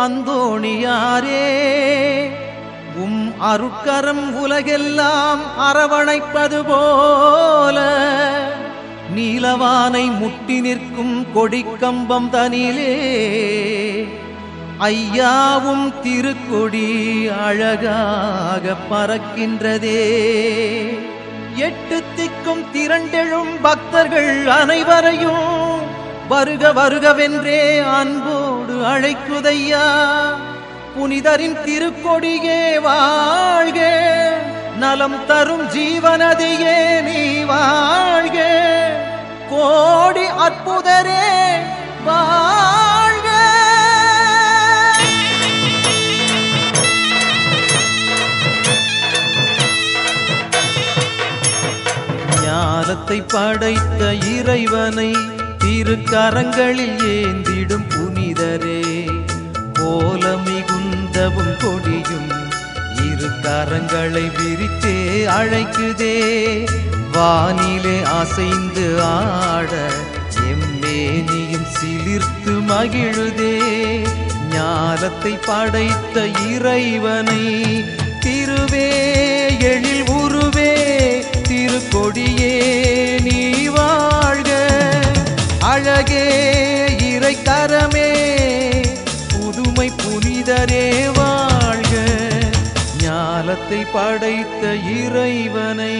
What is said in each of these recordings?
அந்தோணியாரே, உம் அருட்கரம் உலகெல்லாம் அரவணைப்பது போல நீலவானை முட்டி நிற்கும் கொடிக்கம்பம் தனிலே ஐயாவும் திருக்கொடி அழகாக பறக்கின்றதே. எட்டு திக்கும் திரண்டெழும் பக்தர்கள் அனைவரையும் வருக வருகவென்றே அன்போடு அழைக்குதையா. புனிதரின் திருக்கொடியே வாழ்க, நலம் தரும் ஜீவனதையே நீ வாழ்க, கோடி அற்புதரே வாழ்க. ஞானத்தை படைத்த இறைவனை திருக்கரங்களில் ஏந்திடும் புனிதரே, கோல மிகுந்தவும் கொடியும் இரு கரங்களை விரித்தே அழைக்குதே. வானிலே அசைந்து ஆட எம்மேனியும் சிலிர்த்து மகிழுதே. ஞானத்தை படைத்த இறைவனை திருவே எழில் உருவே திருக்கொடியே நீ வாழ்க. அழகே இறை கரமே புதுமை புனிதரே வாழ்க. ஞானத்தை படைத்த இறைவனை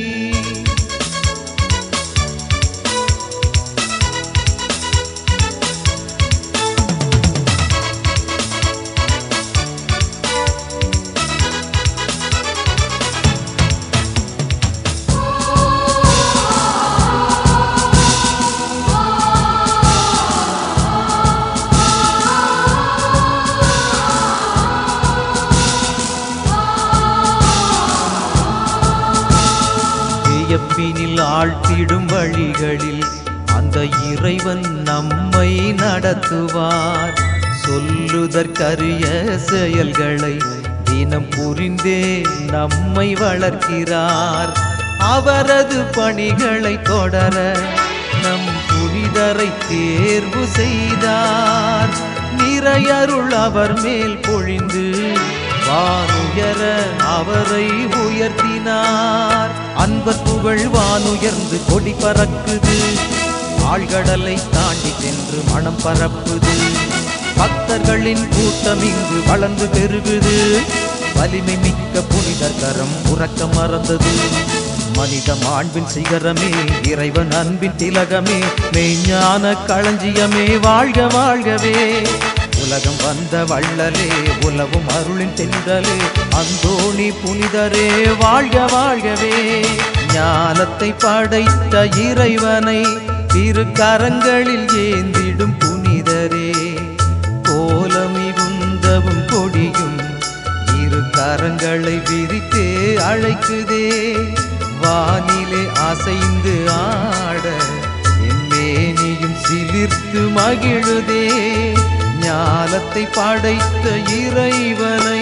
பினில் ஆழ்த்திடும் வழிகளில் அந்த இறைவன் நம்மை நடத்துவார். சொல்லுதற்கரிய செயல்களை தினம் புரிந்தே நம்மை வளர்க்கிறார். அவரது பணிகளை தொடர நம் புனிதரை தேர்வு செய்தார். நிறையருள் அவர் மேல் பொழிந்து வானுயர அவரை உயர்த்தினார். அன்பர் புகழ் வானுயர்ந்து கொடி பறக்குது, ஆழ்கடலை தாண்டி சென்று மனம் பரப்புது. பக்தர்களின் கூட்டம் இங்கு வளர்ந்து பெருகுது. வலிமை மிக்க புனிதர் கரம் உறக்க மறந்தது. மனித மாண்பின் சிகரமே இறைவன் அன்பின் திலகமே மெய்ஞான களஞ்சியமே வாழ்க வாழ்கவே. உலகம் வந்த வள்ளலே உலவும் அருளின் தென்றலே அந்தோணி புனிதரே வாழ்க வாழ்கவே. ஞானத்தை படைத்த இறைவனை திருக்கரங்களில் ஏந்திடும் புனிதரே, கோலமிகுந்தவும் கொடியும் இரு கரங்களை விரித்தே அழைக்குதே. வானிலே அசைந்து ஆட எம்மேனியும் சிலிர்த்து மகிழுதே. ஞானத்தை படைத்த இறைவனை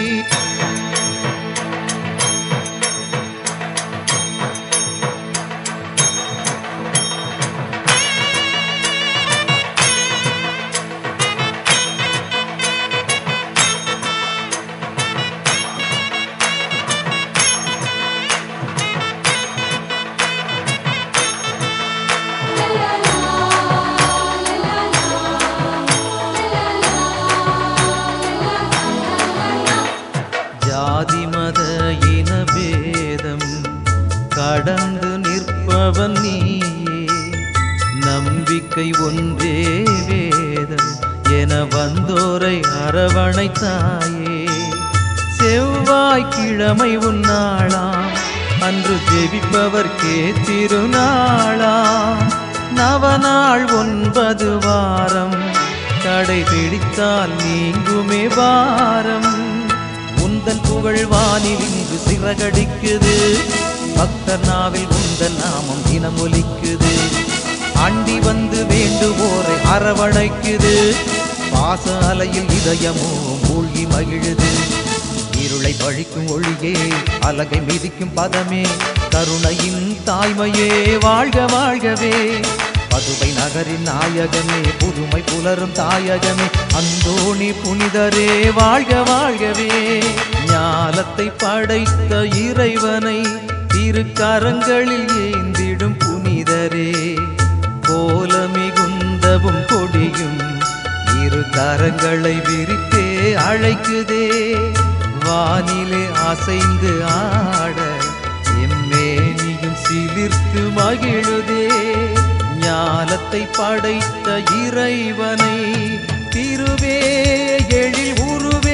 ஜாதிமத இனபேதம் கடந்து நிற்பவன் நீயே. நம்பிக்கை ஒன்றே வேதம் என வந்தோரை அரவணைத்தாயே. செவ்வாய்க்கிழமை உன்னாளாம் அன்று ஜெபிப்பவர்க்கே திருநாளாம். நவநாள் 9 வாரம் கடைபிடித்தால் நீங்குமே வாரம். உந்தன் புகழ் வானில் இன்று சிறகடிக்குது. பக்தர் நாவில் உந்தன் நாமம் தினம் ஒலிக்குது. அண்டி வந்து வேண்டுவோரை அரவணைக்குது. பாச அலையில் இதயமோ மூழ்கி மகிழுது. இருளை பழிக்கும் ஒளியே அலகை மிதிக்கும் பதமே கருணையின் தாய்மையே வாழ்க வாழ்கவே. பதுவை நகரின் நாயகமே புதுமை புலரும் தாயகமே அந்தோணி புனிதரே வாழ்க வாழ்கவே. ஞாலத்தை படைத்த இறைவனை திருக்கரங்களில் ஏந்திடும் புனிதரே கோலமிகுந்தவும் கொடியும் இரு கரங்களை விரித்தே அழைக்குதே. வானிலே அசைந்து ஆட எம்மேனியும் சிலிர்த்து மகிழுதே. ஞாலத்தை படைத்த இறைவனை திருவே எழில் உருவே